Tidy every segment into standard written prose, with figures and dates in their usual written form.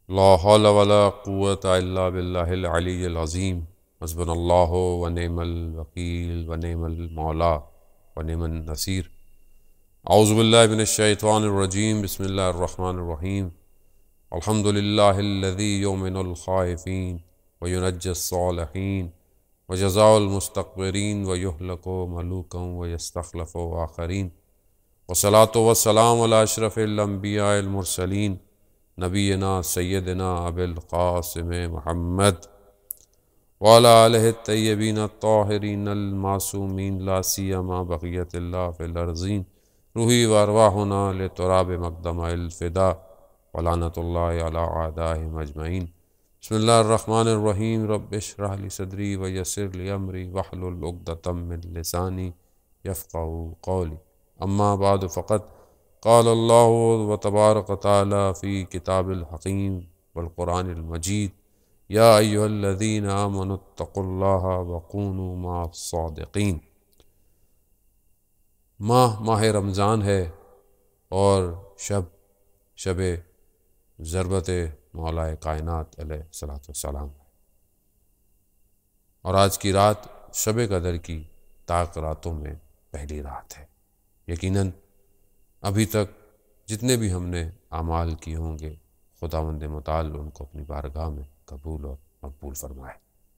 لا حول ولا قوة إلا بالله العلي العظيم حسبنا الله ونعم الوكيل ونعم المولى ونعم النصير أعوذ بالله من الشيطان الرجيم بسم الله الرحمن الرحيم الحمد لله الذي يؤمن الخائفين وينجي الصالحين وجزاء المستكبرين ويهلك ملوكا ويستخلف آخرين والصلاة والسلام على أشرف الأنبياء المرسلين نبینا سیدنا ابی القاسم محمد وعلی آلہ الطیبین الطاہرین المعصومین لا سیما بقیت اللہ فی الارضین روحی وارواحنا لتراب مقدم الفدا ولعنت اللہ علی اعدائہم اجمعین بسم اللہ الرحمن الرحیم رب اشرح لی صدری ویسر لی امری واحلل عقدۃ من لسانی یفقہوا قولی اما بعد فقط قال اللہ وتبارک تعالی فی کتاب الحکیم والقرآن المجید یا ایہا الذین آمنوا اتقوا اللہ وکونوا مع الصادقین۔ ماہ رمضان ہے اور شب ضربت مولا کائنات علیہ الصلوۃ والسلام، اور آج کی رات شب قدر کی طاق راتوں میں پہلی رات ہے۔ یقیناً ابھی تک جتنے بھی ہم نے اعمال کیے ہوں گے خداوند متعال ان کو اپنی بارگاہ میں قبول اور مقبول فرمائے۔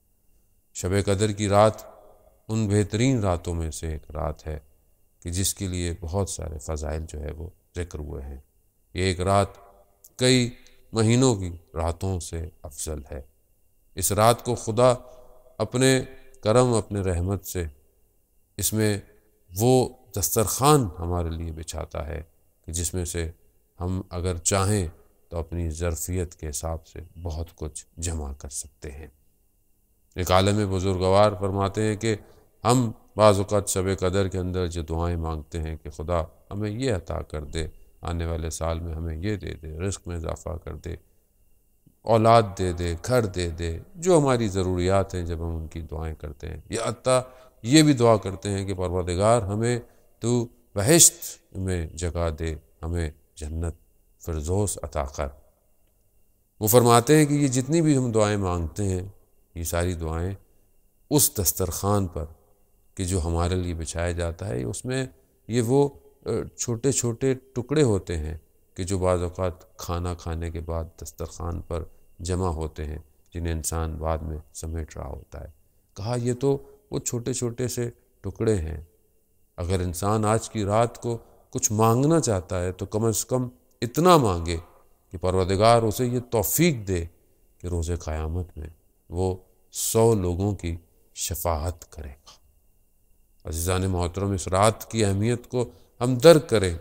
شب قدر کی رات ان بہترین راتوں میں سے ایک رات ہے کہ جس کے لیے بہت سارے فضائل جو ہے وہ ذکر ہوئے ہیں۔ یہ ایک رات کئی مہینوں کی راتوں سے افضل ہے۔ اس رات کو خدا اپنے کرم اپنے رحمت سے اس میں وہ دسترخوان ہمارے لیے بچھاتا ہے کہ جس میں سے ہم اگر چاہیں تو اپنی ظرفیت کے حساب سے بہت کچھ جمع کر سکتے ہیں۔ ایک عالم بزرگوار فرماتے ہیں کہ ہم بعض اوقات شب قدر کے اندر جو دعائیں مانگتے ہیں کہ خدا ہمیں یہ عطا کر دے، آنے والے سال میں ہمیں یہ دے دے، رزق میں اضافہ کر دے، اولاد دے دے، گھر دے دے، جو ہماری ضروریات ہیں جب ہم ان کی دعائیں کرتے ہیں، یا حتیٰ یہ بھی دعا کرتے ہیں کہ پروردگار ہمیں تو بہشت میں جگہ دے، ہمیں جنت فردوس عطا کر۔ وہ فرماتے ہیں کہ یہ جتنی بھی ہم دعائیں مانگتے ہیں یہ ساری دعائیں اس دسترخوان پر کہ جو ہمارے لیے بچھایا جاتا ہے، اس میں یہ وہ چھوٹے چھوٹے ٹکڑے ہوتے ہیں کہ جو بعض اوقات کھانا کھانے کے بعد دسترخوان پر جمع ہوتے ہیں، جنہیں انسان بعد میں سمیٹ رہا ہوتا ہے۔ کہا یہ تو وہ چھوٹے چھوٹے سے ٹکڑے ہیں، اگر انسان آج کی رات کو کچھ مانگنا چاہتا ہے تو کم از کم اتنا مانگے کہ پروردگار اسے یہ توفیق دے کہ روز قیامت میں وہ 100 لوگوں کی شفاعت کرے گا۔ عزیزان محترم، اس رات کی اہمیت کو ہم درک کریں،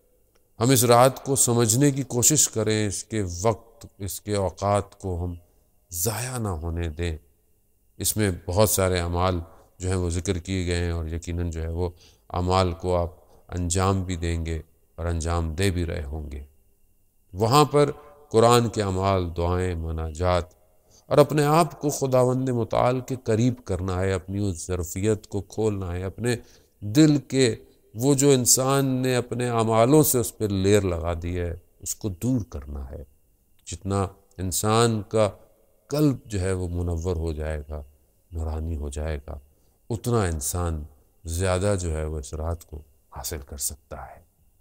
ہم اس رات کو سمجھنے کی کوشش کریں، اس کے وقت اس کے اوقات کو ہم ضائع نہ ہونے دیں۔ اس میں بہت سارے اعمال جو ہیں وہ ذکر کیے گئے ہیں، اور یقیناً جو ہے وہ اعمال کو آپ انجام بھی دیں گے اور انجام دے بھی رہے ہوں گے۔ وہاں پر قرآن کے اعمال، دعائیں، مناجات، اور اپنے آپ کو خداوند متعال کے قریب کرنا ہے، اپنی اس ظرفیت کو کھولنا ہے، اپنے دل کے وہ جو انسان نے اپنے اعمالوں سے اس پہ لیر لگا دی ہے اس کو دور کرنا ہے۔ جتنا انسان کا قلب جو ہے وہ منور ہو جائے گا، نورانی ہو جائے گا، اتنا انسان زیادہ جو ہے وہ اس رات کو حاصل کر سکتا ہے۔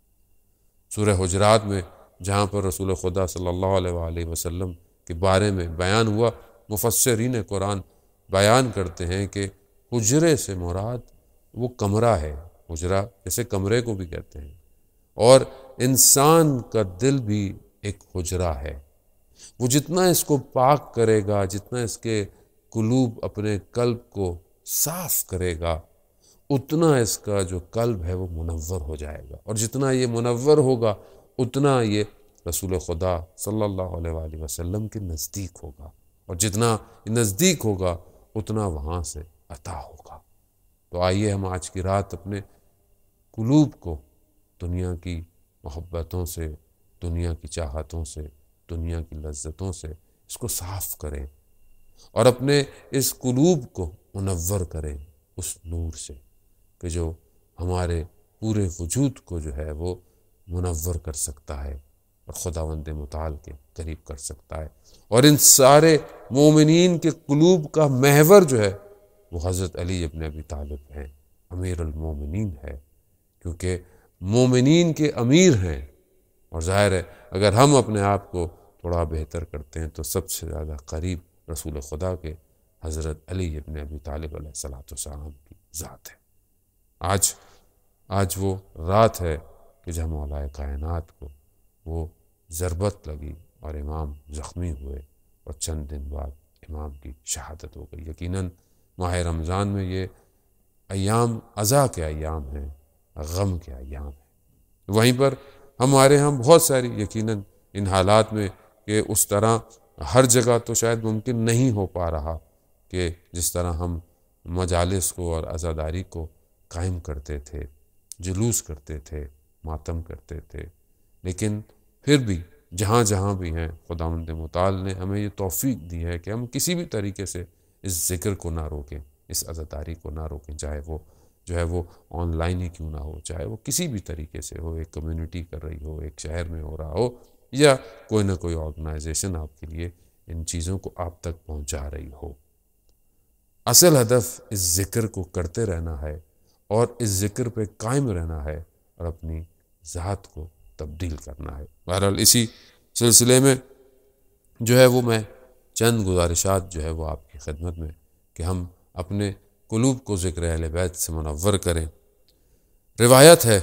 سورہ حجرات میں جہاں پر رسول خدا صلی اللہ علیہ وآلہ وسلم کے بارے میں بیان ہوا، مفسرین قرآن بیان کرتے ہیں کہ حجرے سے مراد وہ کمرہ ہے، حجرہ جیسے کمرے کو بھی کہتے ہیں، اور انسان کا دل بھی ایک حجرہ ہے۔ وہ جتنا اس کو پاک کرے گا، جتنا اس کے قلوب اپنے قلب کو صاف کرے گا، اتنا اس کا جو قلب ہے وہ منور ہو جائے گا، اور جتنا یہ منور ہوگا اتنا یہ رسول خدا صلی اللہ علیہ وآلہ وسلم کے نزدیک ہوگا، اور جتنا نزدیک ہوگا اتنا وہاں سے عطا ہوگا۔ تو آئیے ہم آج کی رات اپنے قلوب کو دنیا کی محبتوں سے، دنیا کی چاہتوں سے، دنیا کی لذتوں سے اس کو صاف کریں، اور اپنے اس قلوب کو منور کریں اس نور سے کہ جو ہمارے پورے وجود کو جو ہے وہ منور کر سکتا ہے، اور خداوند متعال کے قریب کر سکتا ہے۔ اور ان سارے مومنین کے قلوب کا محور جو ہے وہ حضرت علی ابن ابی طالب ہیں، امیر المومنین ہے، کیونکہ مومنین کے امیر ہیں۔ اور ظاہر ہے اگر ہم اپنے آپ کو تھوڑا بہتر کرتے ہیں تو سب سے زیادہ قریب رسول خدا کے حضرت علی ابن ابی طالب علیہ السلام کی ذات ہے۔ آج وہ رات ہے کہ جب مولا کائنات کو وہ ضربت لگی اور امام زخمی ہوئے، اور چند دن بعد امام کی شہادت ہو گئی۔ یقیناً ماہ رمضان میں یہ ایام عزا کے ایام ہیں، غم کے ایام ہیں۔ وہیں پر ہمارے ہاں بہت ساری یقیناً ان حالات میں کہ اس طرح ہر جگہ تو شاید ممکن نہیں ہو پا رہا کہ جس طرح ہم مجالس کو اور عزاداری کو قائم کرتے تھے، جلوس کرتے تھے، ماتم کرتے تھے، لیکن پھر بھی جہاں جہاں بھی ہیں خداوند متعال نے ہمیں یہ توفیق دی ہے کہ ہم کسی بھی طریقے سے اس ذکر کو نہ روکیں، اس عزاداری کو نہ روکیں، چاہے وہ جو ہے وہ آن لائن ہی کیوں نہ ہو، چاہے وہ کسی بھی طریقے سے ہو، ایک کمیونٹی کر رہی ہو، ایک شہر میں ہو رہا ہو، یا کوئی نہ کوئی آرگنائزیشن آپ کے لیے ان چیزوں کو آپ تک پہنچا رہی ہو۔ اصل ہدف اس ذکر کو کرتے رہنا ہے اور اس ذکر پہ قائم رہنا ہے اور اپنی ذات کو تبدیل کرنا ہے۔ بہرحال اسی سلسلے میں جو ہے وہ میں چند گزارشات جو ہے وہ آپ کی خدمت میں کہ ہم اپنے قلوب کو ذکر اہل بیت سے منور کریں۔ روایت ہے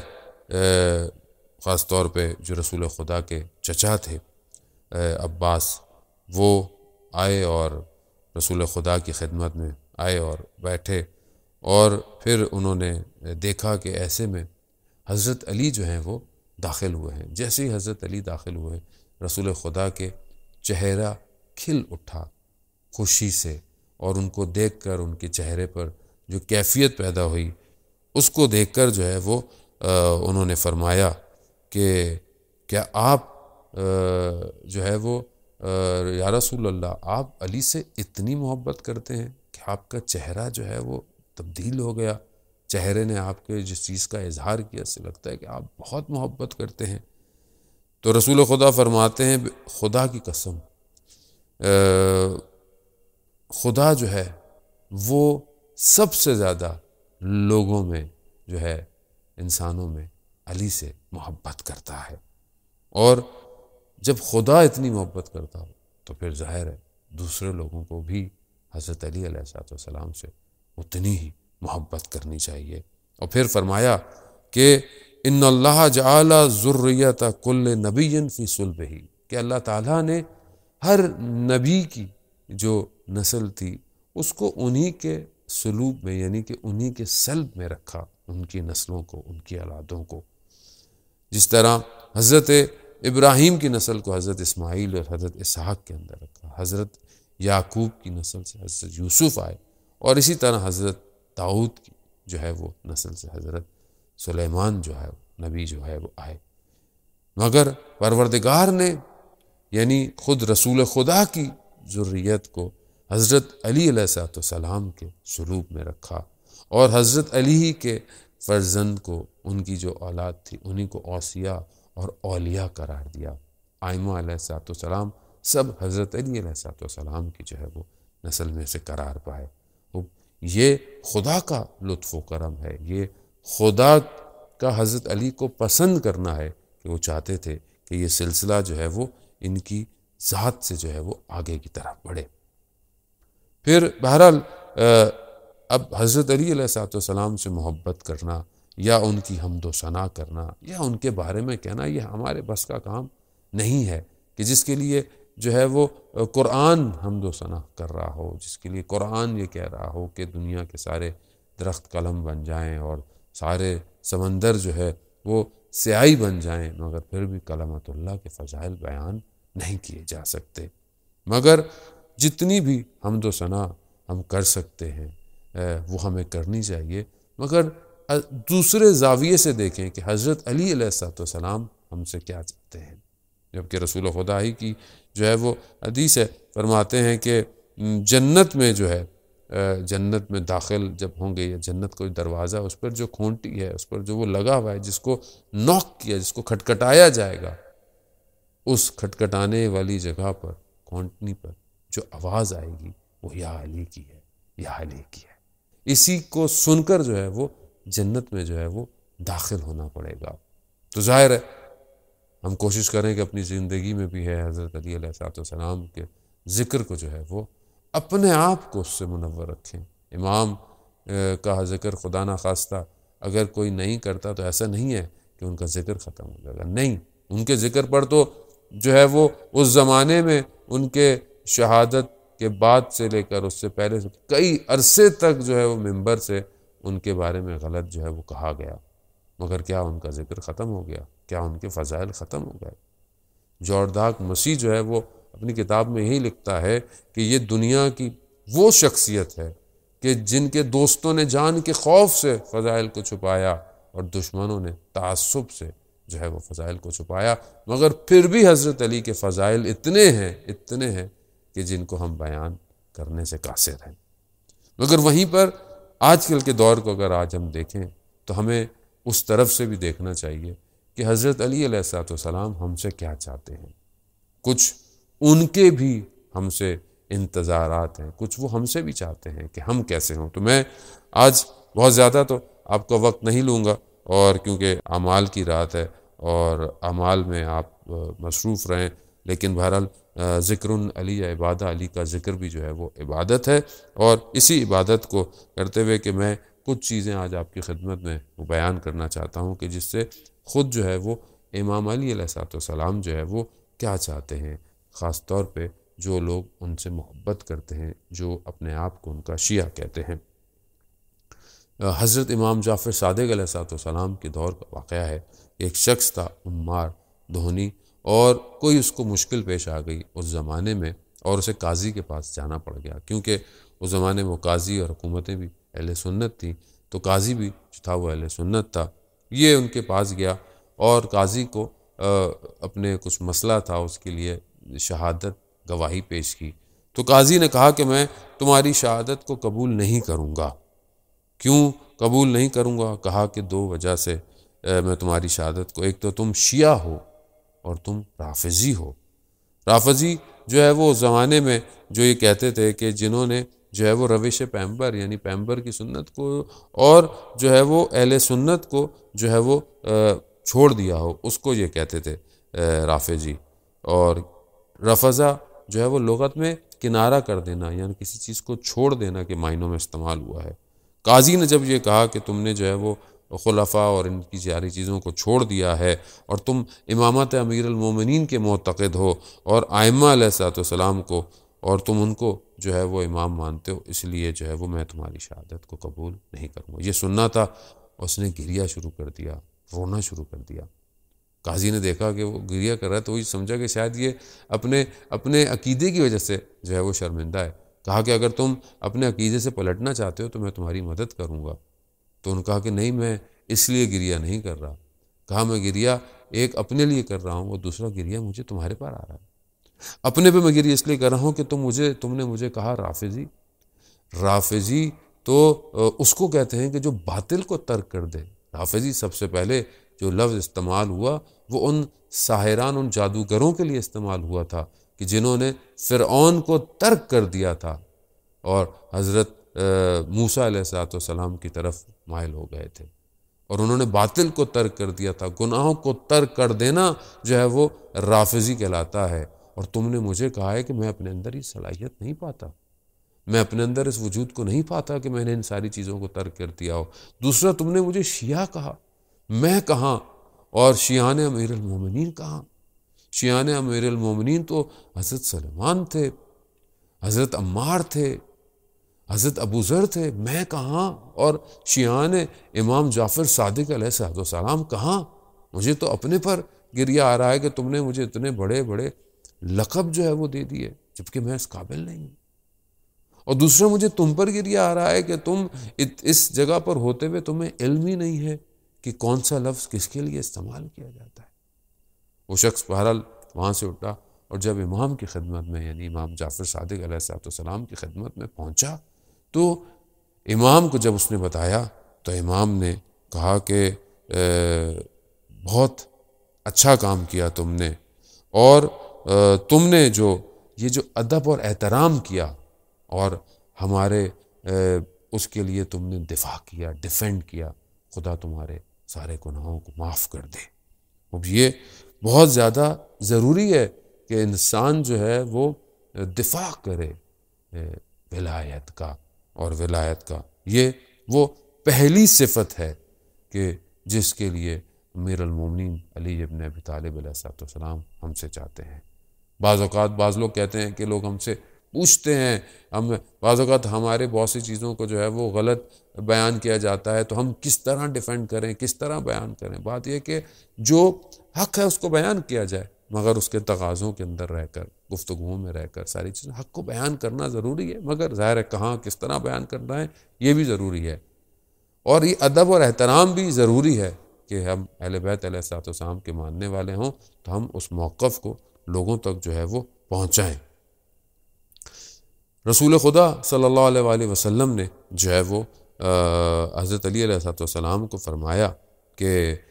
خاص طور پہ جو رسول خدا کے چچا تھے عباس، وہ آئے اور رسول خدا کی خدمت میں آئے اور بیٹھے، اور پھر انہوں نے دیکھا کہ ایسے میں حضرت علی جو ہیں وہ داخل ہوئے ہیں۔ جیسے ہی حضرت علی داخل ہوئے، رسول خدا کے چہرہ کھل اٹھا خوشی سے، اور ان کو دیکھ کر ان کے چہرے پر جو کیفیت پیدا ہوئی اس کو دیکھ کر جو ہے وہ انہوں نے فرمایا کہ کیا آپ جو ہے وہ یا رسول اللہ آپ علی سے اتنی محبت کرتے ہیں کہ آپ کا چہرہ جو ہے وہ تبدیل ہو گیا، چہرے نے آپ کے جس چیز کا اظہار کیا اس سے لگتا ہے کہ آپ بہت محبت کرتے ہیں۔ تو رسول خدا فرماتے ہیں خدا کی قسم، خدا جو ہے وہ سب سے زیادہ لوگوں میں جو ہے انسانوں میں علی سے محبت کرتا ہے، اور جب خدا اتنی محبت کرتا ہو تو پھر ظاہر ہے دوسرے لوگوں کو بھی حضرت علی علیہ السلام سے اتنی ہی محبت کرنی چاہیے۔ اور پھر فرمایا کہ ان اللہ جعل ذریۃ کل نبی فی صلبہ، کہ اللہ تعالیٰ نے ہر نبی کی جو نسل تھی اس کو انہی کے سلوب میں، یعنی کہ انہی کے سلب میں رکھا، ان کی نسلوں کو، ان کی اولادوں کو۔ جس طرح حضرت ابراہیم کی نسل کو حضرت اسماعیل اور حضرت اسحاق کے اندر رکھا، حضرت یعقوب کی نسل سے حضرت یوسف آئے، اور اسی طرح حضرت داؤد کی جو ہے وہ نسل سے حضرت سلیمان جو ہے نبی جو ہے وہ آئے۔ مگر پروردگار نے یعنی خود رسول خدا کی ذریت کو حضرت علی علیہ السلام کے سلوب میں رکھا، اور حضرت علی کے فرزند کو، ان کی جو اولاد تھی انہی کو اوصیاء اور اولیاء قرار دیا۔ آئمہ علیہ السلام سب حضرت علی علیہ السلام کی جو ہے وہ نسل میں سے قرار پائے۔ یہ خدا کا لطف و کرم ہے، یہ خدا کا حضرت علی کو پسند کرنا ہے کہ وہ چاہتے تھے کہ یہ سلسلہ جو ہے وہ ان کی ذات سے جو ہے وہ آگے کی طرف بڑھے۔ پھر بہرحال اب حضرت علی علیہ السلام سے محبت کرنا یا ان کی حمد و ثنا کرنا یا ان کے بارے میں کہنا یہ ہمارے بس کا کام نہیں ہے، کہ جس کے لیے جو ہے وہ قرآن حمد و ثنا کر رہا ہو، جس کے لیے قرآن یہ کہہ رہا ہو کہ دنیا کے سارے درخت قلم بن جائیں اور سارے سمندر جو ہے وہ سیاہی بن جائیں، مگر پھر بھی کلمت اللہ کے فضائل بیان نہیں کیے جا سکتے۔ مگر جتنی بھی حمد و ثنا ہم کر سکتے ہیں وہ ہمیں کرنی چاہیے، مگر دوسرے زاویے سے دیکھیں کہ حضرت علی علیہ السلام ہم سے کیا چاہتے ہیں۔ جبکہ رسول خدا ہی کی جو ہے وہ حدیث ہے، فرماتے ہیں کہ جنت میں جو ہے جنت میں داخل جب ہوں گے، یا جنت کوئی دروازہ اس پر جو کھونٹی ہے، اس پر جو وہ لگا ہوا ہے، جس کو نوک کیا، جس کو کھٹکھٹایا جائے گا، اس کھٹکھٹانے والی جگہ پر، کونٹنی پر جو آواز آئے گی وہ یا علی کی ہے، یا علی کی ہے۔ اسی کو سن کر جو ہے وہ جنت میں جو ہے وہ داخل ہونا پڑے گا۔ تو ظاہر ہے ہم کوشش کریں کہ اپنی زندگی میں بھی ہے حضرت علی علیہ السلام کے ذکر کو جو ہے وہ اپنے آپ کو اس سے منور رکھیں۔ امام کا ذکر خدا نخواستہ اگر کوئی نہیں کرتا تو ایسا نہیں ہے کہ ان کا ذکر ختم ہو جائے گا، نہیں، ان کے ذکر پر تو جو ہے وہ اس زمانے میں ان کے شہادت کے بعد سے لے کر اس سے پہلے سے کئی عرصے تک جو ہے وہ منبر سے ان کے بارے میں غلط جو ہے وہ کہا گیا، مگر کیا ان کا ذکر ختم ہو گیا؟ کیا ان کے فضائل ختم ہو گئے؟ جارج ڈارک مسیح جو ہے وہ اپنی کتاب میں یہی لکھتا ہے کہ یہ دنیا کی وہ شخصیت ہے کہ جن کے دوستوں نے جان کے خوف سے فضائل کو چھپایا اور دشمنوں نے تعصب سے جو ہے وہ فضائل کو چھپایا، مگر پھر بھی حضرت علی کے فضائل اتنے ہیں کہ جن کو ہم بیان کرنے سے قاصر ہیں۔ مگر وہیں پر آج کل کے دور کو اگر آج ہم دیکھیں تو ہمیں اس طرف سے بھی دیکھنا چاہیے کہ حضرت علی علیہ السلام ہم سے کیا چاہتے ہیں۔ کچھ ان کے بھی ہم سے انتظارات ہیں، کچھ وہ ہم سے بھی چاہتے ہیں کہ ہم کیسے ہوں۔ تو میں آج بہت زیادہ تو آپ کا وقت نہیں لوں گا، اور کیونکہ اعمال کی رات ہے اور اعمال میں آپ مصروف رہیں، لیکن بہرحال ذکر علی عبادہ، علی کا ذکر بھی جو ہے وہ عبادت ہے، اور اسی عبادت کو کرتے ہوئے کہ میں کچھ چیزیں آج آپ کی خدمت میں وہ بیان کرنا چاہتا ہوں کہ جس سے خود جو ہے وہ امام علی علیہ السلام جو ہے وہ کیا چاہتے ہیں، خاص طور پہ جو لوگ ان سے محبت کرتے ہیں، جو اپنے آپ کو ان کا شیعہ کہتے ہیں۔ حضرت امام جعفر صادق علیہ السلام کے دور کا واقعہ ہے، ایک شخص تھا عمار دہنی، اور کوئی اس کو مشکل پیش آ گئی اس زمانے میں، اور اسے قاضی کے پاس جانا پڑ گیا، کیونکہ اس زمانے میں قاضی اور حکومتیں بھی اہل سنت تھیں، تو قاضی بھی جو تھا وہ اہل سنت تھا۔ یہ ان کے پاس گیا اور قاضی کو اپنے کچھ مسئلہ تھا، اس کے لیے شہادت گواہی پیش کی، تو قاضی نے کہا کہ میں تمہاری شہادت کو قبول نہیں کروں گا۔ کیوں قبول نہیں کروں گا؟ کہا کہ دو وجہ سے میں تمہاری شہادت کو، ایک تو تم شیعہ ہو اور تم رافضی ہو۔ رافضی جو ہے وہ اس زمانے میں جو یہ کہتے تھے کہ جنہوں نے جو ہے وہ روش پیمبر یعنی پیمبر کی سنت کو اور جو ہے وہ اہل سنت کو جو ہے وہ چھوڑ دیا ہو، اس کو یہ کہتے تھے رافضی۔ اور رفضہ جو ہے وہ لغت میں کنارہ کر دینا، یعنی کسی چیز کو چھوڑ دینا کے معنوں میں استعمال ہوا ہے۔ قاضی نے جب یہ کہا کہ تم نے جو ہے وہ خلفاء اور ان کی ساری چیزوں کو چھوڑ دیا ہے اور تم امامت امیر المومنین کے معتقد ہو اور ائمہ علیہ السلام کو، اور تم ان کو جو ہے وہ امام مانتے ہو، اس لیے جو ہے وہ میں تمہاری شہادت کو قبول نہیں کروں گا۔ یہ سننا تھا، اس نے گریہ شروع کر دیا، رونا شروع کر دیا۔ قاضی نے دیکھا کہ وہ گریہ کر رہا ہے تو وہی سمجھا کہ شاید یہ اپنے عقیدے کی وجہ سے جو ہے وہ شرمندہ ہے۔ کہا کہ اگر تم اپنے عقیدے سے پلٹنا چاہتے ہو تو میں تمہاری مدد کروں گا۔ تو انہوں نے کہا کہ نہیں، میں اس لیے گریہ نہیں کر رہا۔ کہا میں گریہ ایک اپنے لیے کر رہا ہوں، اور دوسرا گریہ مجھے تمہارے پر آ رہا ہے۔ اپنے پہ میں گریہ اس لیے کر رہا ہوں کہ تم نے مجھے کہا رافضی تو اس کو کہتے ہیں کہ جو باطل کو ترک کر دے۔ رافضی سب سے پہلے جو لفظ استعمال ہوا وہ ان ساحران، ان جادوگروں کے لیے استعمال ہوا تھا کہ جنہوں نے فرعون کو ترک کر دیا تھا اور حضرت موسیٰ علیہ السلام کی طرف مائل ہو گئے تھے، اور انہوں نے باطل کو ترک کر دیا تھا۔ گناہوں کو ترک کر دینا جو ہے وہ رافضی کہلاتا ہے۔ اور تم نے مجھے کہا ہے کہ میں اپنے اندر یہ صلاحیت نہیں پاتا، میں اپنے اندر اس وجود کو نہیں پاتا کہ میں نے ان ساری چیزوں کو ترک کر دیا ہو۔ دوسرا تم نے مجھے شیعہ کہا، میں کہاں؟ اور شیعان امیر المومنین کہاں؟ شیعان امیر المومنین تو حضرت سلمان تھے، حضرت عمار تھے، حضرت ابو ذر تھے، میں کہاں؟ اور شیعان امام جعفر صادق علیہ السلام کہاں؟ مجھے تو اپنے پر گریہ آ رہا ہے کہ تم نے مجھے اتنے بڑے بڑے لقب جو ہے وہ دے دیے جبکہ میں اس قابل نہیں ہوں۔ اور دوسرا مجھے تم پر گریہ آ رہا ہے کہ تم اس جگہ پر ہوتے ہوئے تمہیں علم ہی نہیں ہے کہ کون سا لفظ کس کے لیے استعمال کیا جاتا ہے۔ وہ شخص بہرحال وہاں سے اٹھا اور جب امام کی خدمت میں یعنی امام جعفر صادق علیہ السلام کی خدمت میں پہنچا تو امام کو جب اس نے بتایا تو امام نے کہا کہ بہت اچھا کام کیا تم نے، اور تم نے جو یہ جو ادب اور احترام کیا اور ہمارے اس کے لیے تم نے دفاع کیا، ڈیفینڈ کیا، خدا تمہارے سارے گناہوں کو معاف کر دے۔ اب یہ بہت زیادہ ضروری ہے کہ انسان جو ہے وہ دفاع کرے ولایت کا، اور ولایت کا یہ وہ پہلی صفت ہے کہ جس کے لیے امیر المومنین علی ابن ابی طالب علیہ السلام ہم سے چاہتے ہیں۔ بعض اوقات بعض لوگ کہتے ہیں کہ لوگ ہم سے پوچھتے ہیں، بعض اوقات ہمارے بہت سی چیزوں کو جو ہے وہ غلط بیان کیا جاتا ہے، تو ہم کس طرح ڈیفینڈ کریں، کس طرح بیان کریں۔ بات یہ کہ جو حق ہے اس کو بیان کیا جائے، مگر اس کے تقاضوں کے اندر رہ کر، گفتگو میں رہ کر ساری چیزیں حق کو بیان کرنا ضروری ہے، مگر ظاہر ہے کہاں کس طرح بیان کرنا ہے یہ بھی ضروری ہے۔ اور یہ ادب اور احترام بھی ضروری ہے کہ ہم اہل بیت علیہ السلام کے ماننے والے ہوں تو ہم اس موقف کو لوگوں تک جو ہے وہ پہنچائیں۔ رسول خدا صلی اللہ علیہ وآلہ وسلم نے جو ہے وہ حضرت علی علیہ السلام کو فرمایا کہ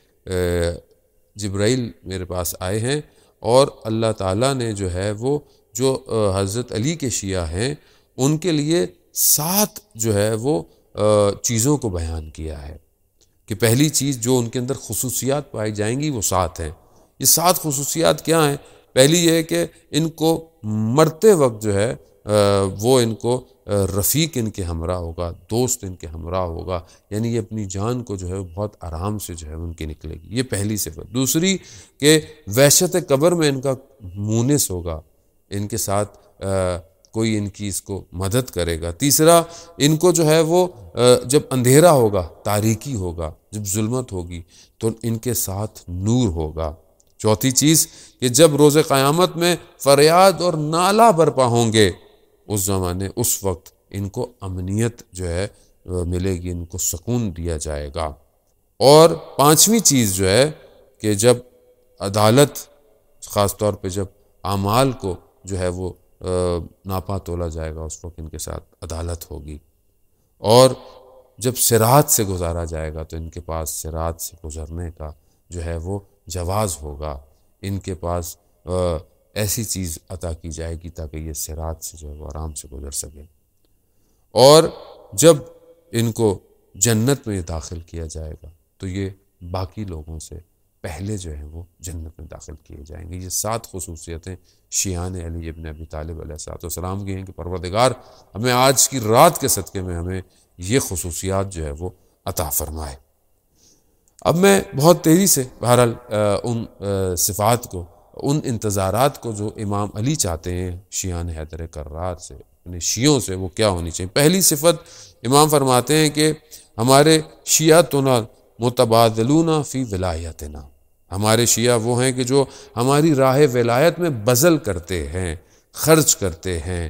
جبرائیل میرے پاس آئے ہیں اور اللہ تعالیٰ نے جو ہے وہ جو حضرت علی کے شیعہ ہیں ان کے لیے 7 جو ہے وہ چیزوں کو بیان کیا ہے کہ پہلی چیز جو ان کے اندر خصوصیات پائی جائیں گی وہ 7 ہیں۔ یہ 7 خصوصیات کیا ہیں؟ پہلی یہ ہے کہ ان کو مرتے وقت جو ہے وہ ان کو رفیق ان کے ہمراہ ہوگا، دوست ان کے ہمراہ ہوگا، یعنی یہ اپنی جان کو جو ہے بہت آرام سے جو ہے ان کی نکلے گی، یہ پہلی صفت۔ دوسری کہ وحشت قبر میں ان کا مونس ہوگا، ان کے ساتھ کوئی ان کی اس کو مدد کرے گا۔ تیسرا ان کو جو ہے وہ جب اندھیرا ہوگا، تاریکی ہوگا، جب ظلمت ہوگی تو ان کے ساتھ نور ہوگا۔ چوتھی چیز کہ جب روز قیامت میں فریاد اور نالہ برپا ہوں گے اس زمانے، اس وقت ان کو امنیت جو ہے ملے گی، ان کو سکون دیا جائے گا۔ اور 5ویں چیز جو ہے کہ جب عدالت، خاص طور پہ جب اعمال کو جو ہے وہ ناپا تولا جائے گا اس وقت ان کے ساتھ عدالت ہوگی۔ اور جب صراط سے گزارا جائے گا تو ان کے پاس صراط سے گزرنے کا جو ہے وہ جواز ہوگا، ان کے پاس ایسی چیز عطا کی جائے گی تاکہ یہ صراط سے جو ہے وہ آرام سے گزر سکے۔ اور جب ان کو جنت میں داخل کیا جائے گا تو یہ باقی لوگوں سے پہلے جو ہیں وہ جنت میں داخل کیے جائیں گے۔ یہ 7 خصوصیتیں شیعان علی ابن ابی طالب علیہ السلام کی ہیں کہ پروردگار ہمیں آج کی رات کے صدقے میں ہمیں یہ خصوصیات جو ہے وہ عطا فرمائے۔ اب میں بہت تیزی سے بہرحال ان صفات کو، ان انتظارات کو جو امام علی چاہتے ہیں شیعان حیدر کرار سے، اپنے شیعوں سے، وہ کیا ہونی چاہیے۔ پہلی صفت امام فرماتے ہیں کہ ہمارے شیعتنا متبادلون فی ولایتنا، ہمارے شیعہ وہ ہیں کہ جو ہماری راہ ولایت میں بذل کرتے ہیں، خرچ کرتے ہیں،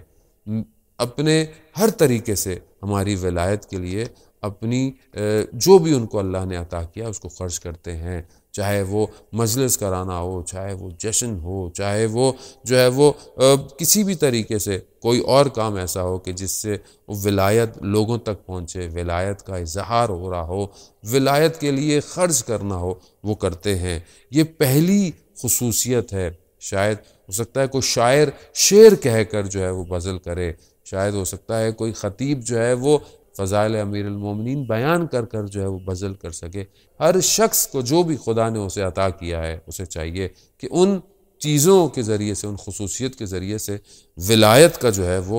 اپنے ہر طریقے سے ہماری ولایت کے لیے اپنی جو بھی ان کو اللہ نے عطا کیا اس کو خرچ کرتے ہیں، چاہے وہ مجلس کرانا ہو، چاہے وہ جشن ہو، چاہے وہ جو ہے وہ کسی بھی طریقے سے کوئی اور کام ایسا ہو کہ جس سے ولایت لوگوں تک پہنچے، ولایت کا اظہار ہو رہا ہو، ولایت کے لیے خرچ کرنا ہو، وہ کرتے ہیں۔ یہ پہلی خصوصیت ہے۔ شاید ہو سکتا ہے کوئی شاعر شعر کہہ کر جو ہے وہ بذل کرے، شاید ہو سکتا ہے کوئی خطیب جو ہے وہ فضائل امیر المومنین بیان کر کر جو ہے وہ بذل کر سکے۔ ہر شخص کو جو بھی خدا نے اسے عطا کیا ہے اسے چاہیے کہ ان چیزوں کے ذریعے سے، ان خصوصیت کے ذریعے سے ولایت کا جو ہے وہ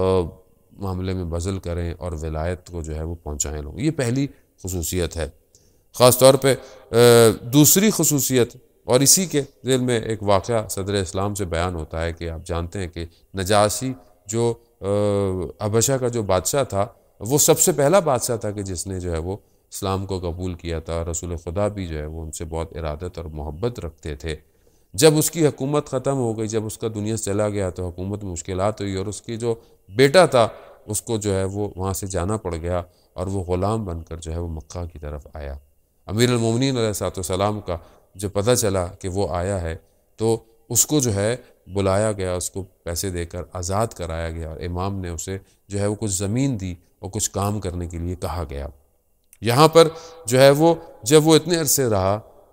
معاملے میں بذل کریں اور ولایت کو جو ہے وہ پہنچائیں لوگ۔ یہ پہلی خصوصیت ہے۔ خاص طور پہ دوسری خصوصیت، اور اسی کے ذیل میں ایک واقعہ صدر اسلام سے بیان ہوتا ہے کہ آپ جانتے ہیں کہ نجاشی جو حبشہ کا جو بادشاہ تھا وہ سب سے پہلا بادشاہ تھا کہ جس نے جو ہے وہ اسلام کو قبول کیا تھا۔ رسول خدا بھی جو ہے وہ ان سے بہت ارادت اور محبت رکھتے تھے۔ جب اس کی حکومت ختم ہو گئی، جب اس کا دنیا سے چلا گیا تو حکومت میں مشکلات ہوئی، اور اس کی جو بیٹا تھا اس کو جو ہے وہ وہاں سے جانا پڑ گیا اور وہ غلام بن کر جو ہے وہ مکہ کی طرف آیا۔ امیر المومنین علیہ السلام کا جو پتہ چلا کہ وہ آیا ہے تو اس کو جو ہے بلایا گیا، اس کو پیسے دے کر آزاد کرایا گیا، اور امام نے اسے جو ہے وہ کچھ زمین دی اور کچھ کام کرنے کے لیے کہا گیا۔ یہاں پر جو ہے وہ جب وہ اتنے عرصے رہا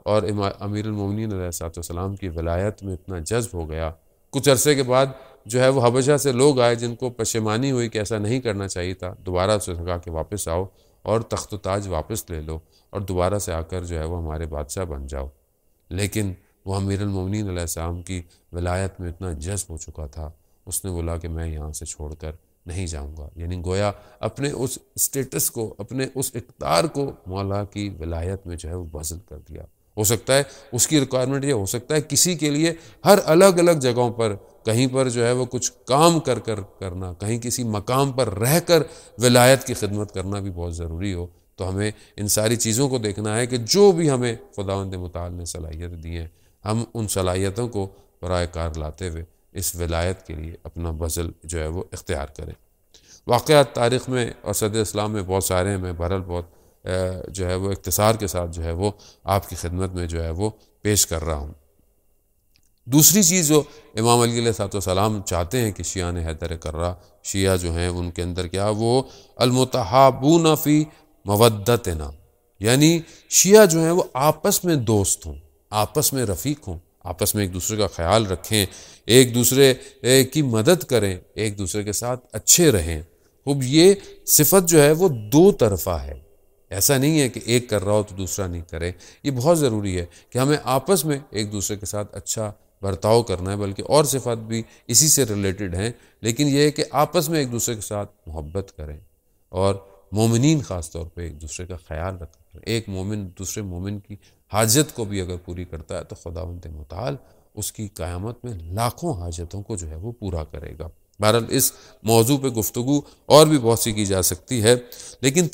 اور امیر المومنین علیہ الصلوۃ والسلام کی ولایت میں اتنا جذب ہو گیا. کچھ عرصے کے بعد جو ہے وہ حبشہ سے لوگ آئے جن کو پشیمانی ہوئی کہ ایسا نہیں کرنا چاہیے تھا. دوبارہ سے کہا کہ واپس آؤ اور تخت و تاج واپس لے لو اور دوبارہ سے آ کر جو ہے وہ ہمارے بادشاہ بن جاؤ. لیکن وہ امیر المومنین علیہ السلام کی ولایت میں اتنا جذب ہو چکا تھا، اس نے بولا کہ میں یہاں سے چھوڑ کر نہیں جاؤں گا. یعنی گویا اپنے اس اسٹیٹس کو، اپنے اس اقتدار کو مولا کی ولایت میں جو ہے وہ بذل کر دیا. ہو سکتا ہے اس کی ریکوائرمنٹ یہ ہو سکتا ہے کسی کے لیے ہر الگ الگ جگہوں پر کہیں پر جو ہے وہ کچھ کام کرنا، کہیں کسی مقام پر رہ کر ولایت کی خدمت کرنا بھی بہت ضروری ہو. تو ہمیں ان ساری چیزوں کو دیکھنا ہے کہ جو بھی ہمیں خداوند متعال نے صلاحیت دی ہیں، ہم ان صلاحیتوں کو برائے کار لاتے ہوئے اس ولایت کے لیے اپنا بذل جو ہے وہ اختیار کریں. واقعات تاریخ میں اور صدر اسلام میں بہت سارے ہیں، میں بہرحال بہت جو ہے وہ اختصار کے ساتھ جو ہے وہ آپ کی خدمت میں جو ہے وہ پیش کر رہا ہوں. دوسری چیز جو امام علی علیہ السلام چاہتے ہیں کہ شیعہ حیدر کرہ، شیعہ جو ہیں ان کے اندر کیا، وہ المتحابون فی مودتنا، یعنی شیعہ جو ہیں وہ آپس میں دوست ہوں، آپس میں رفیق ہوں، آپس میں ایک دوسرے کا خیال رکھیں، ایک دوسرے کی مدد کریں، ایک دوسرے کے ساتھ اچھے رہیں. اب یہ صفت جو ہے وہ دو طرفہ ہے، ایسا نہیں ہے کہ ایک کر رہا ہو تو دوسرا نہیں کرے. یہ بہت ضروری ہے کہ ہمیں آپس میں ایک دوسرے کے ساتھ اچھا برتاؤ کرنا ہے، بلکہ اور صفات بھی اسی سے ریلیٹڈ ہیں، لیکن یہ ہے کہ آپس میں ایک دوسرے کے ساتھ محبت کریں اور مومنین خاص طور پہ ایک دوسرے کا خیال رکھیں. ایک مومن دوسرے مومن کی حاجت کو بھی اگر پوری کرتا ہے تو خداوند متعال اس کی قیامت میں لاکھوں حاجتوں کو جو ہے وہ پورا کرے گا. بہرحال اس موضوع پہ گفتگو اور بھی بہت سی کی جا سکتی ہے، لیکن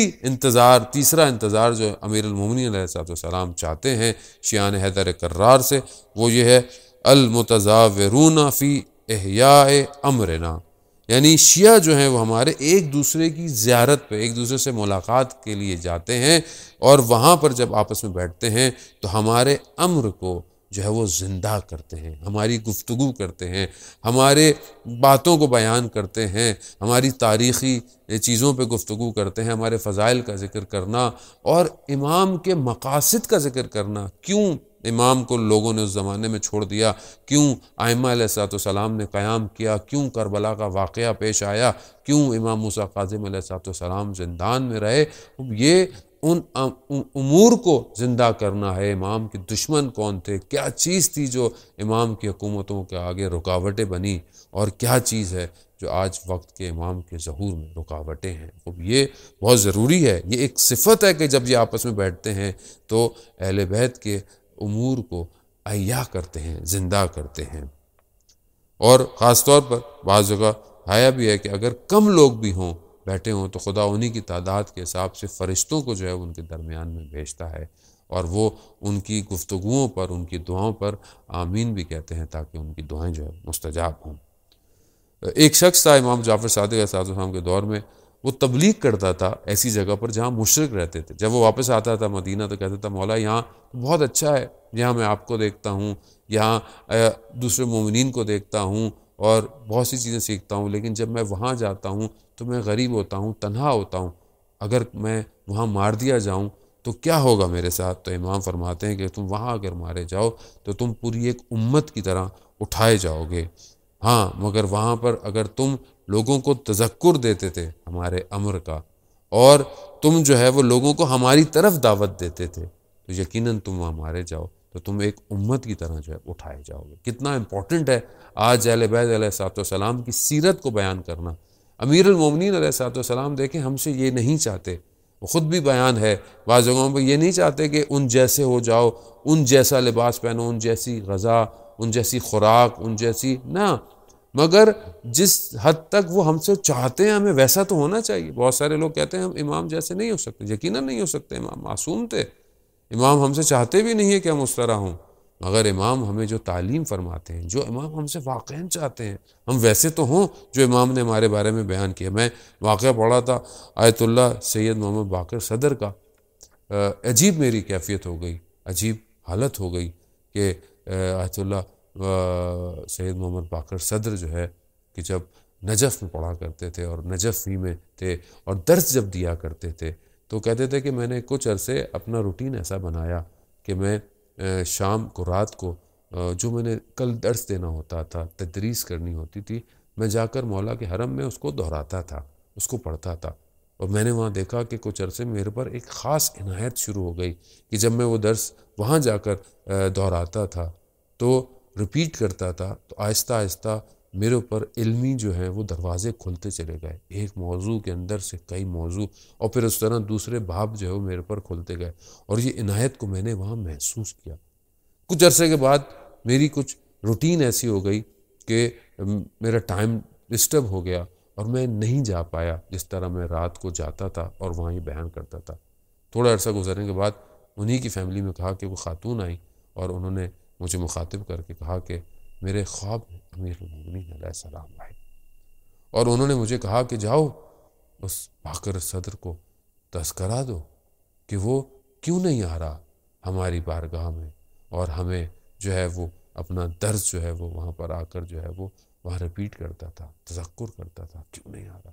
تیسرا انتظار جو امیر المومنین علیہ السلام چاہتے ہیں شیعان حیدر کرار سے، وہ یہ ہے المتظاہرون فی احیاء امرنا، یعنی شیعہ جو ہیں وہ ہمارے ایک دوسرے کی زیارت پہ، ایک دوسرے سے ملاقات کے لیے جاتے ہیں، اور وہاں پر جب آپس میں بیٹھتے ہیں تو ہمارے امر کو جو ہے وہ زندہ کرتے ہیں، ہماری گفتگو کرتے ہیں، ہمارے باتوں کو بیان کرتے ہیں، ہماری تاریخی چیزوں پہ گفتگو کرتے ہیں، ہمارے فضائل کا ذکر کرنا اور امام کے مقاصد کا ذکر کرنا. کیوں امام کو لوگوں نے اس زمانے میں چھوڑ دیا، کیوں ائمہ علیہ الصلوۃ والسلام نے قیام کیا، کیوں کربلا کا واقعہ پیش آیا، کیوں امام موسیٰ کاظم علیہ الصلوۃ والسلام زندان میں رہے. یہ ان امور کو زندہ کرنا ہے. امام کے دشمن کون تھے، کیا چیز تھی جو امام کی حکومتوں کے آگے رکاوٹیں بنی، اور کیا چیز ہے جو آج وقت کے امام کے ظہور میں رکاوٹیں ہیں. یہ بہت ضروری ہے. یہ ایک صفت ہے کہ جب یہ آپس میں بیٹھتے ہیں تو اہل بیت کے امور کو احیا کرتے ہیں، زندہ کرتے ہیں. اور خاص طور پر بعض جگہ آیا بھی ہے کہ اگر کم لوگ بھی ہوں بیٹھے ہوں تو خدا انہی کی تعداد کے حساب سے فرشتوں کو جو ہے ان کے درمیان میں بھیجتا ہے، اور وہ ان کی گفتگوؤں پر، ان کی دعاؤں پر آمین بھی کہتے ہیں تاکہ ان کی دعائیں جو ہے مستجاب ہوں. ایک شخص تھا امام جعفر صادق علیہ السلام کے دور میں، وہ تبلیغ کرتا تھا ایسی جگہ پر جہاں مشرک رہتے تھے. جب وہ واپس آتا تھا مدینہ تو کہتا تھا مولا یہاں بہت اچھا ہے، یہاں میں آپ کو دیکھتا ہوں، یہاں دوسرے مومنین کو دیکھتا ہوں اور بہت سی چیزیں سیکھتا ہوں، لیکن جب میں وہاں جاتا ہوں تو میں غریب ہوتا ہوں، تنہا ہوتا ہوں. اگر میں وہاں مار دیا جاؤں تو کیا ہوگا میرے ساتھ؟ تو امام فرماتے ہیں کہ تم وہاں اگر مارے جاؤ تو تم پوری ایک امت کی طرح اٹھائے جاؤ گے. ہاں مگر وہاں پر اگر تم لوگوں کو تذکر دیتے تھے ہمارے امر کا، اور تم جو ہے وہ لوگوں کو ہماری طرف دعوت دیتے تھے، تو یقیناً تم وہاں مارے جاؤ تو تم ایک امت کی طرح جو ہے اٹھائے جاؤ گے. کتنا امپورٹنٹ ہے آج اہل بیت علیہ السلام کی سیرت کو بیان کرنا. امیر المومنین علیہ السلام دیکھیں ہم سے یہ نہیں چاہتے، وہ خود بھی بیان ہے بعض جگہوں پہ، یہ نہیں چاہتے کہ ان جیسے ہو جاؤ، ان جیسا لباس پہنو، ان جیسی غذا، ان جیسی خوراک، ان جیسی نہ، مگر جس حد تک وہ ہم سے چاہتے ہیں ہمیں ویسا تو ہونا چاہیے. بہت سارے لوگ کہتے ہیں ہم امام جیسے نہیں ہو سکتے، یقیناً نہیں ہو سکتے. امام معصوم تھے، امام ہم سے چاہتے بھی نہیں ہے کہ ہم اس طرح ہوں، مگر امام ہمیں جو تعلیم فرماتے ہیں، جو امام ہم سے واقعاً چاہتے ہیں ہم ویسے تو ہوں جو امام نے ہمارے بارے میں بیان کیا. میں واقعہ پڑھا تھا آیت اللہ سید محمد باقر صدر کا، عجیب میری کیفیت ہو گئی، عجیب حالت ہو گئی کہ آیت اللہ سید محمد باقر صدر جو ہے کہ جب نجف میں پڑھا کرتے تھے اور نجف ہی میں تھے اور درس جب دیا کرتے تھے تو کہتے تھے کہ میں نے کچھ عرصے اپنا روٹین ایسا بنایا کہ میں شام کو رات کو جو میں نے کل درس دینا ہوتا تھا، تدریس کرنی ہوتی تھی، میں جا کر مولا کے حرم میں اس کو دہراتا تھا، اس کو پڑھتا تھا۔ اور میں نے وہاں دیکھا کہ کچھ عرصے میرے پر ایک خاص عنایت شروع ہو گئی کہ جب میں وہ درس وہاں جا کر دہراتا تھا تو ریپیٹ کرتا تھا، تو آہستہ آہستہ میرے اوپر علمی جو ہے وہ دروازے کھلتے چلے گئے، ایک موضوع کے اندر سے کئی موضوع، اور پھر اس طرح دوسرے باب جو ہے وہ میرے پر کھلتے گئے، اور یہ عنایت کو میں نے وہاں محسوس کیا۔ کچھ عرصے کے بعد میری کچھ روٹین ایسی ہو گئی کہ میرا ٹائم ڈسٹرب ہو گیا اور میں نہیں جا پایا جس طرح میں رات کو جاتا تھا اور وہاں ہی بیان کرتا تھا۔ تھوڑا عرصہ گزرنے کے بعد انہی کی فیملی میں کہا کہ وہ خاتون آئیں اور انہوں نے مجھے مخاطب کر کے کہا کہ میرے خواب میں امیر المومنین علیہ السلام آئے، اور انہوں نے مجھے کہا کہ جاؤ اس باقر صدر کو تذکرہ دو کہ وہ کیوں نہیں آ رہا ہماری بارگاہ میں، اور ہمیں جو ہے وہ اپنا درس جو ہے وہ وہاں پر آ کر جو ہے وہ وہاں ریپیٹ کرتا تھا، تذکر کرتا تھا، کیوں نہیں آ رہا۔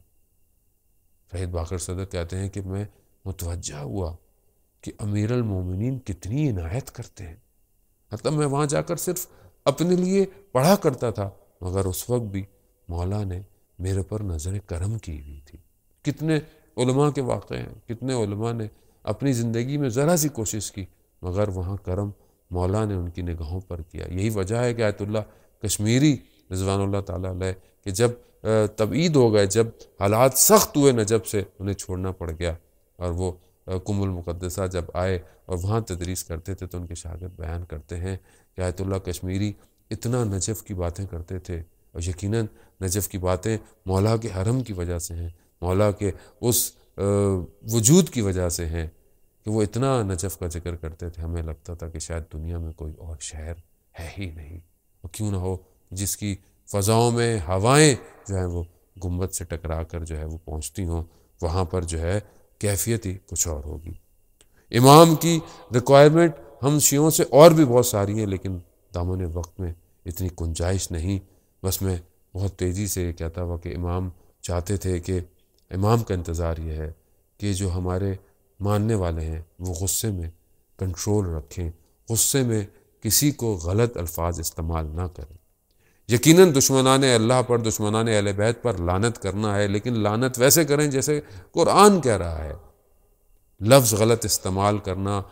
شہید باقر صدر کہتے ہیں کہ میں متوجہ ہوا کہ امیر المومنین کتنی عنایت کرتے ہیں، مطلب میں وہاں جا کر صرف اپنے لیے پڑھا کرتا تھا، مگر اس وقت بھی مولا نے میرے پر نظر کرم کی ہوئی تھی۔ کتنے علماء کے واقعے ہیں، کتنے علماء نے اپنی زندگی میں ذرا سی کوشش کی مگر وہاں کرم مولا نے ان کی نگاہوں پر کیا۔ یہی وجہ ہے کہ آیت اللہ کشمیری رضوان اللہ تعالیٰ علیہ کہ جب تبعید ہو گئے، جب حالات سخت ہوئے نجف سے، انہیں چھوڑنا پڑ گیا، اور وہ کم المقدسہ جب آئے اور وہاں تدریس کرتے تھے تو ان کے شاگرد بیان کرتے ہیں کہ آیت اللہ کشمیری اتنا نجف کی باتیں کرتے تھے، اور یقیناً نجف کی باتیں مولا کے حرم کی وجہ سے ہیں، مولا کے اس وجود کی وجہ سے ہیں کہ وہ اتنا نجف کا ذکر کرتے تھے، ہمیں لگتا تھا کہ شاید دنیا میں کوئی اور شہر ہے ہی نہیں، اور کیوں نہ ہو جس کی فضاؤں میں ہوائیں جو ہیں وہ گنبد سے ٹکرا کر جو ہے وہ پہنچتی ہوں، وہاں پر جو ہے کیفیت ہی کچھ اور ہوگی۔ امام کی ریکوائرمنٹ ہم شیعوں سے اور بھی بہت ساری ہیں، لیکن دامن وقت میں اتنی گنجائش نہیں۔ بس میں بہت تیزی سے یہ کہتا ہوا کہ امام چاہتے تھے کہ امام کا انتظار یہ ہے کہ جو ہمارے ماننے والے ہیں وہ غصے میں کنٹرول رکھیں، غصے میں کسی کو غلط الفاظ استعمال نہ کریں۔ یقیناً دشمنان اللہ پر، دشمنان اہل بیت پر لعنت کرنا ہے، لیکن لعنت ویسے کریں جیسے قرآن کہہ رہا ہے۔ لفظ غلط استعمال کرنا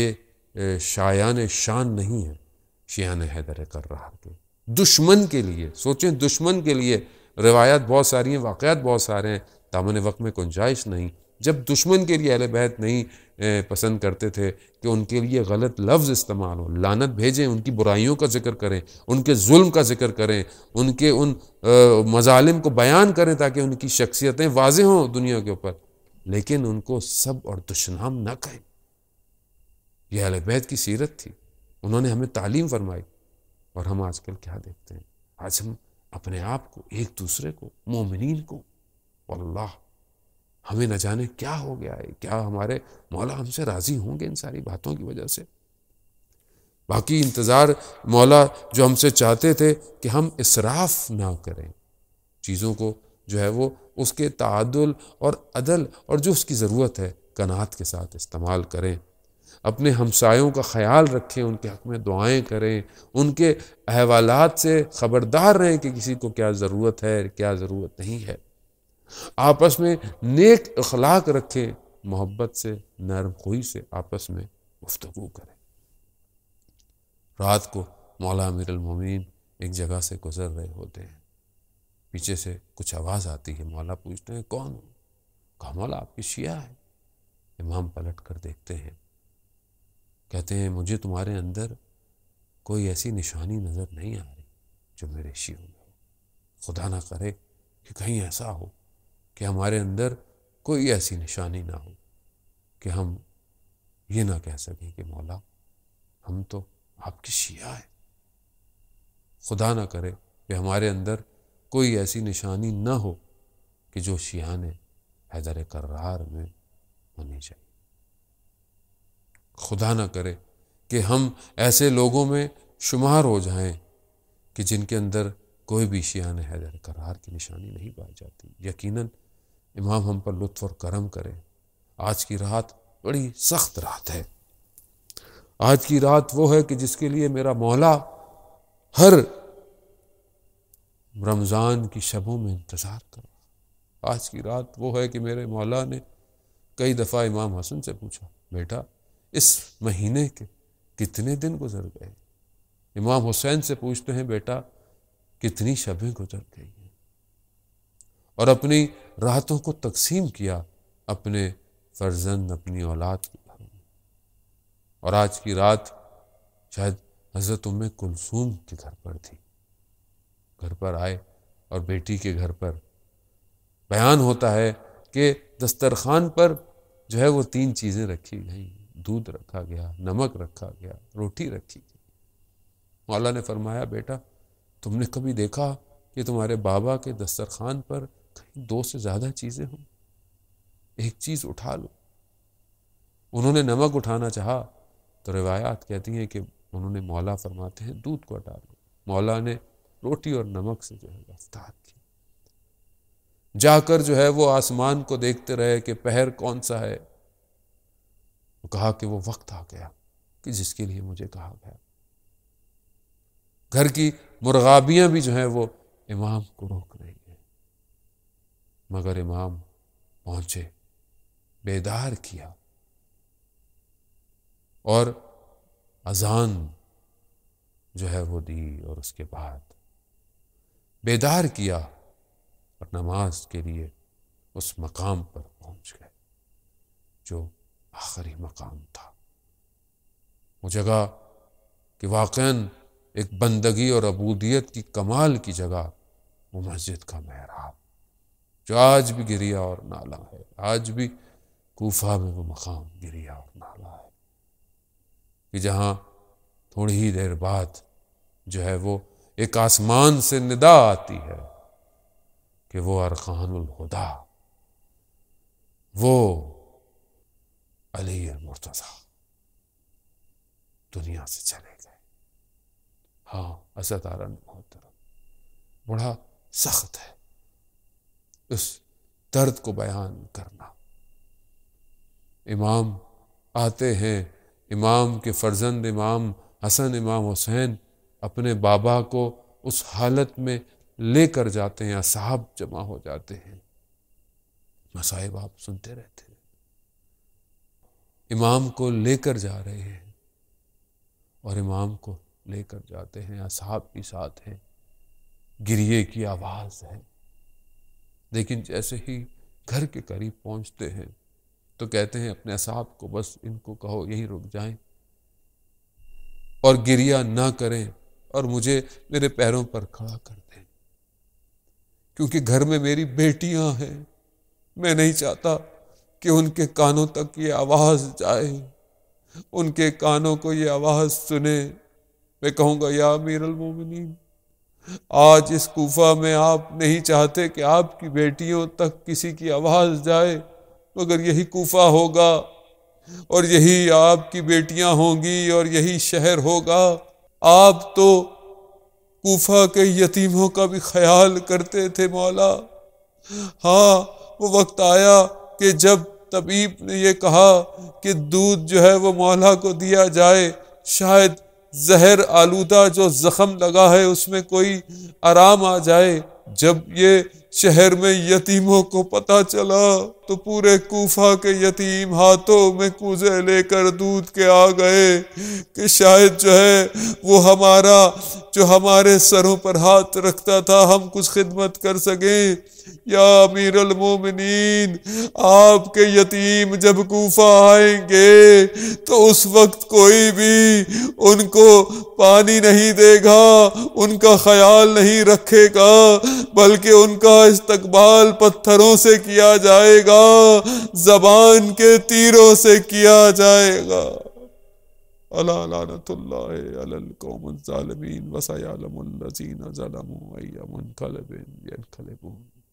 یہ شایان شان نہیں ہے شیعان حیدر کرار کے۔ دشمن کے لیے سوچیں، دشمن کے لیے روایات بہت ساری ہیں، واقعات بہت سارے ہیں، دامن وقت میں گنجائش نہیں۔ جب دشمن کے لیے اہل بیت نہیں پسند کرتے تھے کہ ان کے لیے غلط لفظ استعمال ہو، لعنت بھیجیں، ان کی برائیوں کا ذکر کریں، ان کے ظلم کا ذکر کریں، ان کے ان مظالم کو بیان کریں تاکہ ان کی شخصیتیں واضح ہوں دنیا کے اوپر، لیکن ان کو سب اور دشنام نہ کہیں۔ یہ اہل بیت کی سیرت تھی، انہوں نے ہمیں تعلیم فرمائی۔ اور ہم آج کل کیا دیکھتے ہیں؟ آج ہم اپنے آپ کو، ایک دوسرے کو، مومنین کو، واللہ ہمیں نہ جانے کیا ہو گیا ہے، کیا ہمارے مولا ہم سے راضی ہوں گے ان ساری باتوں کی وجہ سے؟ باقی انتظار مولا جو ہم سے چاہتے تھے کہ ہم اسراف نہ کریں، چیزوں کو جو ہے وہ اس کے تعادل اور عدل اور جو اس کی ضرورت ہے قناعت کے ساتھ استعمال کریں، اپنے ہمسایوں کا خیال رکھیں، ان کے حق میں دعائیں کریں، ان کے احوالات سے خبردار رہیں کہ کسی کو کیا ضرورت ہے، کیا ضرورت نہیں ہے، آپس میں نیک اخلاق رکھیں، محبت سے، نرم خوئی سے آپس میں گفتگو کریں۔ رات کو مولا امیر المومنین ایک جگہ سے گزر رہے ہوتے ہیں، پیچھے سے کچھ آواز آتی ہے، مولا پوچھتے ہیں کون ہو؟ کہا مولا آپ کی شیعہ ہے۔ امام پلٹ کر دیکھتے ہیں، کہتے ہیں مجھے تمہارے اندر کوئی ایسی نشانی نظر نہیں آ رہی جو میرے شیعوں میں ہو، خدا نہ کرے کہ کہیں ایسا ہو کہ ہمارے اندر کوئی ایسی نشانی نہ ہو کہ ہم یہ نہ کہہ سکیں کہ مولا ہم تو آپ کی شیعہ ہیں۔ خدا نہ کرے کہ ہمارے اندر کوئی ایسی نشانی نہ ہو کہ جو شیعان حیدر کرار میں ہونی چاہیے۔ خدا نہ کرے کہ ہم ایسے لوگوں میں شمار ہو جائیں کہ جن کے اندر کوئی بھی شیعان حیدر کرار کی نشانی نہیں پائی جاتی۔ یقیناً امام ہم پر لطف اور کرم کرے۔ آج کی رات بڑی سخت رات ہے، آج کی رات وہ ہے کہ جس کے لیے میرا مولا ہر رمضان کی شبوں میں انتظار کر رہا۔ آج کی رات وہ ہے کہ میرے مولا نے کئی دفعہ امام حسن سے پوچھا، بیٹا اس مہینے کے کتنے دن گزر گئے؟ امام حسین سے پوچھتے ہیں، بیٹا کتنی شبیں گزر گئی ہیں؟ اور اپنی راتوں کو تقسیم کیا اپنے فرزند، اپنی اولاد کے گھروں میں۔ اور آج کی رات شاید حضرت ام کلثوم کے گھر پر تھی، گھر پر آئے اور بیٹی کے گھر پر بیان ہوتا ہے کہ دسترخوان پر جو ہے وہ 3 چیزیں رکھی گئیں، دودھ رکھا گیا، نمک رکھا گیا، روٹی رکھی گئی۔ مولا نے فرمایا، بیٹا تم نے کبھی دیکھا کہ تمہارے بابا کے دسترخوان پر کہیں 2 سے زیادہ چیزیں ہوں؟ ایک چیز اٹھا لو۔ انہوں نے نمک اٹھانا چاہا تو روایات کہتی ہیں کہ انہوں نے مولا فرماتے ہیں دودھ کو ہٹا لو۔ مولا نے روٹی اور نمک سے جو ہے افطار کی۔ جا کر جو ہے وہ آسمان کو دیکھتے رہے کہ پہر کون سا ہے۔ وہ کہا کہ وہ وقت آ گیا کہ جس کے لیے مجھے کہا گیا۔ گھر کی مرغابیاں بھی جو ہیں وہ امام کو روک رہی ہیں، مگر امام پہنچے، بیدار کیا اور اذان جو ہے وہ دی، اور اس کے بعد بیدار کیا اور نماز کے لیے اس مقام پر پہنچ گئے جو آخری مقام تھا۔ وہ جگہ کہ واقعاً ایک بندگی اور عبودیت کی کمال کی جگہ، وہ مسجد کا محراب جو آج بھی گریا اور نالا ہے، آج بھی کوفہ میں وہ مقام گریا اور نالا ہے کہ جہاں تھوڑی ہی دیر بعد جو ہے وہ ایک آسمان سے ندا آتی ہے کہ وہ ارکان الہدیٰ، وہ علی مرتضیٰ دنیا سے چلے گئے۔ ہاں عزتارن محترم، بڑا سخت ہے اس درد کو بیان کرنا۔ امام آتے ہیں، امام کے فرزند امام حسن، امام حسین اپنے بابا کو اس حالت میں لے کر جاتے ہیں، اصحاب جمع ہو جاتے ہیں، مصائب آپ سنتے رہتے ہیں۔ امام کو لے کر جا رہے ہیں اور امام کو لے کر جاتے ہیں، اصحاب بھی ساتھ ہیں، گریے کی آواز ہے۔ لیکن جیسے ہی گھر کے قریب پہنچتے ہیں تو کہتے ہیں اپنے اصحاب کو بس ان کو کہو یہیں رک جائیں اور گریہ نہ کریں اور مجھے میرے پیروں پر کھڑا کر دیں، کیونکہ گھر میں میری بیٹیاں ہیں، میں نہیں چاہتا کہ ان کے کانوں تک یہ آواز جائے، ان کے کانوں کو یہ آواز سنے۔ میں کہوں گا یا امیر المومنین، آج اس کوفہ میں آپ نہیں چاہتے کہ آپ کی بیٹیوں تک کسی کی آواز جائے، مگر یہی کوفہ ہوگا اور یہی آپ کی بیٹیاں ہوں گی اور یہی شہر ہوگا۔ آپ تو کوفہ کے یتیموں کا بھی خیال کرتے تھے مولا۔ ہاں وہ وقت آیا کہ جب طبیب نے یہ کہا کہ دودھ جو ہے وہ مولا کو دیا جائے، شاید زہر آلودہ جو زخم لگا ہے اس میں کوئی آرام آ جائے۔ جب یہ شہر میں یتیموں کو پتہ چلا تو پورے کوفہ کے یتیم ہاتھوں میں کوزے لے کر دودھ کے آ گئے کہ شاید جو ہے وہ ہمارا جو ہمارے سروں پر ہاتھ رکھتا تھا ہم کچھ خدمت کر سکیں۔ یا امیر المومنین، آپ کے یتیم جب کوفہ آئیں گے تو اس وقت کوئی بھی ان کو پانی نہیں دے گا، ان کا خیال نہیں رکھے گا، بلکہ ان کا استقبال پتھروں سے کیا جائے گا، زبان کے تیروں سے کیا جائے گا۔ الا لعنۃ اللہ علی القوم الظالمین وسیعلم الذین ظلموا ای منقلب ینقلبون۔